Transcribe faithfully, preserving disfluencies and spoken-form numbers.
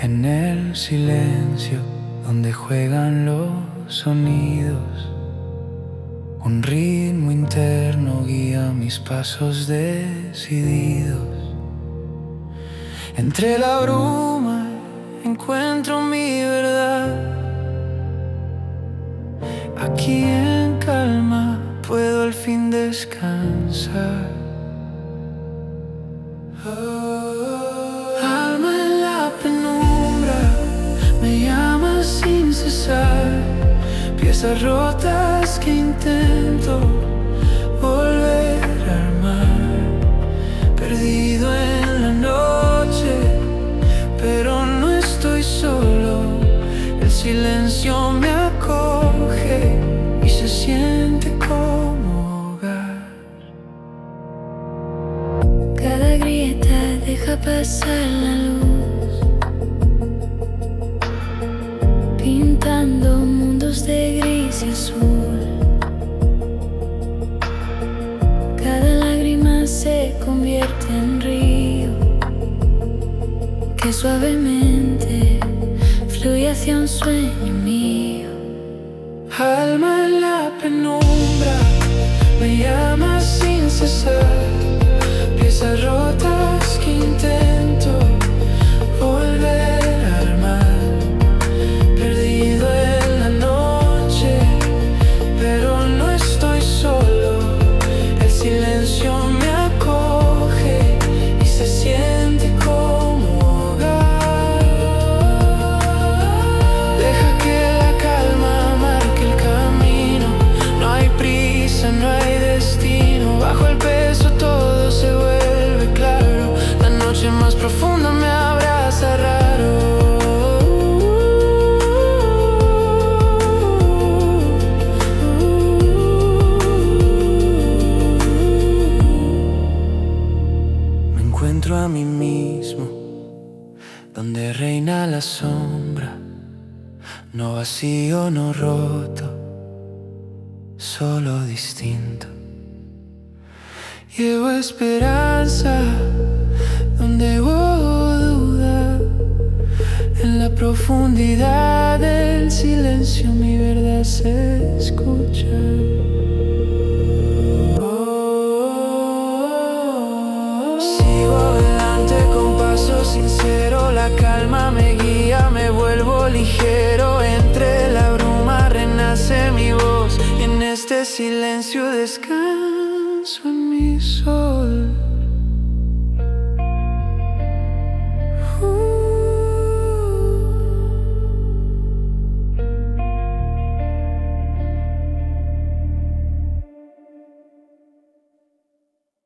En el silencio donde juegan los sonidos, un ritmo interno guía mis pasos decididos. Entre la bruma encuentro mi verdad. Aquí en calma puedo al fin descansar. Alma en la penumbra, me llamas sin cesar. Piezas rotas que intento volver a armar. Perdido en la noche, pero no estoy solo. El silencio me acoge y se siente como hogar. Cada grieta deja pasar la luz, pintando mundos de gris y azul. Cada lágrima se convierte en río que suavemente fluye hacia un sueño mío. Alma en la penumbra, me llamas sin cesar. Piezas rotas que intento volver a armar. Perdido en la noche, pero no estoy solo. El silencio me acoge y se siente como hogar. Deja que la calma marque el camino. No hay prisa, no hay destino. Bajo el peso todo se vuelve claro. La noche más profunda me abraza raro. Me encuentro a mí mismo, donde reina la sombra. No vacío, no roto, solo distinto. Llevo esperanza donde hubo duda. En la profundidad del silencio mi verdad se escucha. Oh, sigo adelante con paso sincero. La calma me guía, me vuelvo ligero. Entre la bruma renace mi voz. En este silencio descanso en mi sol.